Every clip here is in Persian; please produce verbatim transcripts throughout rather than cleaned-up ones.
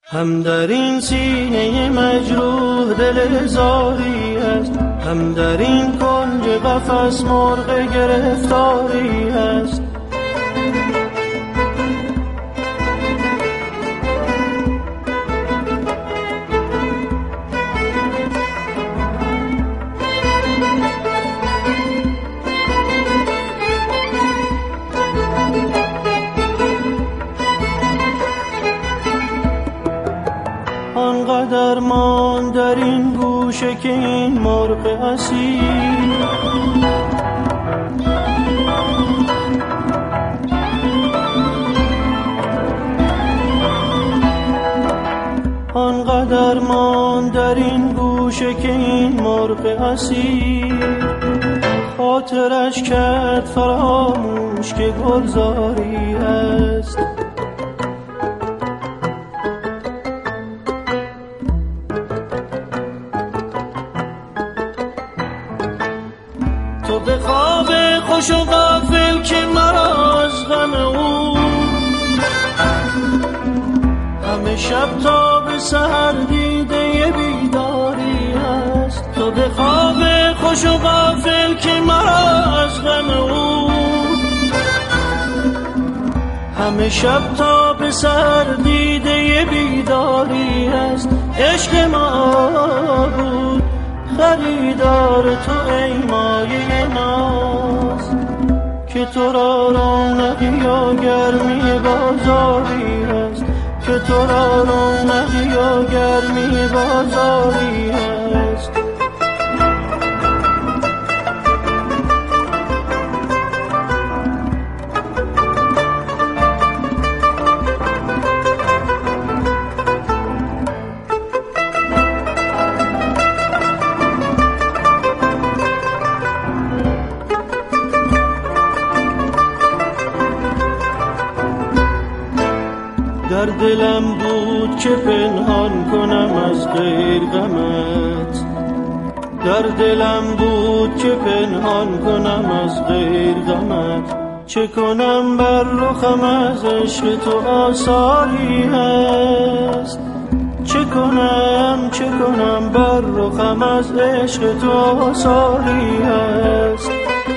هم در این سینه مجروح دل زاری است، هم در این کنج قفس مرغ گرفتاری است. آنقدر مان در این گوشه که این مرغ اسیر آنقدر مان در این گوشه که این مرغ اسیر خاطرش کرد فراموش که گلزاری است. تو به خواب خوش و غافل که مرا از غم او همه شب تا به سحر دیده بیداری است. تو به خواب خوش و غافل که مرا از غم او همه شب تا به سحر دیده بیداری است. عشق ما بود خریدار تو ای مایه ناز، که تو را رونقی و گرمی بازاری است، که تو را رونقی و گرمی بازاری است. در دلم بود که پنهان کنم از غیر غمت، در دلم بود که پنهان کنم از غیر غمت. چه کنم بر رخم از عشق تو آثاری هست، چه کنم چه کنم بر رخم از عشق تو آثاری هست.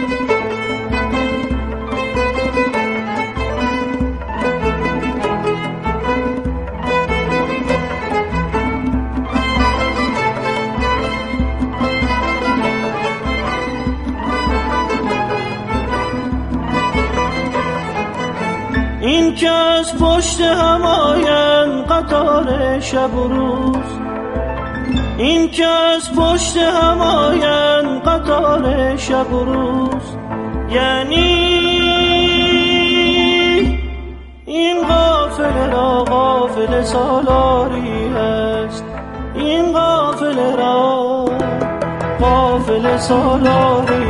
این که از پشت هم آیند قطار شب و روز، این که از پشت هم آیند قطار شب و روز، یعنی این قافله را قافله سالاری است، این قافله را قافله سالاری